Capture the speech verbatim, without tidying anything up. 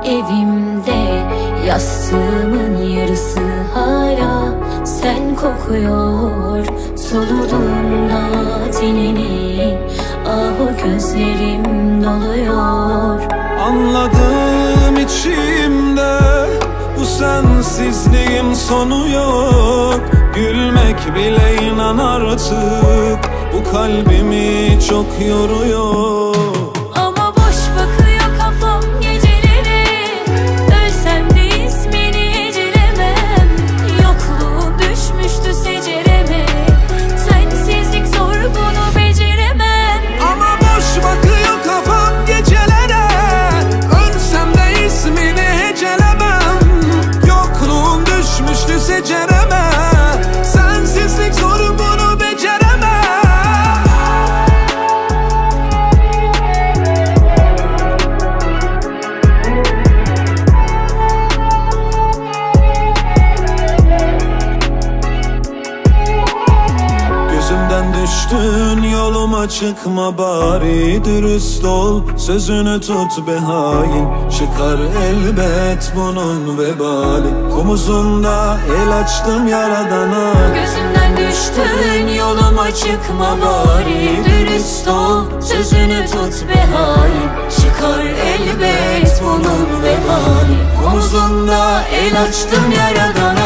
Evimde yastığımın yarısı hala sen kokuyor. Soluduğumda tenini, ah gözlerim doluyor. Anladım içimde, bu sensizliğin sonu yok. Gülmek bile inan artık, bu kalbimi çok yoruyor. Ama boş bakıyor kafam geceleri, ölsem de ismini ecelemem. Yokluğun düşmüştü secereme, sensizlik zor bunu beceremem. Ama boş bakıyor kafam gecelere, ölsem de ismini hecelemem. Yokluğun düşmüştü secereme, sensizlik zor bunu beceremem. Gözümden düştün, yoluma çıkma bari. Dürüst ol, sözünü tut be hain. Çıkar elbet bunun vebali. Omuzunda el açtım yaradana. Gözümden düştün, yoluma çıkma bari. Dürüst ol, sözünü tut be hain. Çıkar elbet bunun vebali. Omuzunda el açtım yaradana.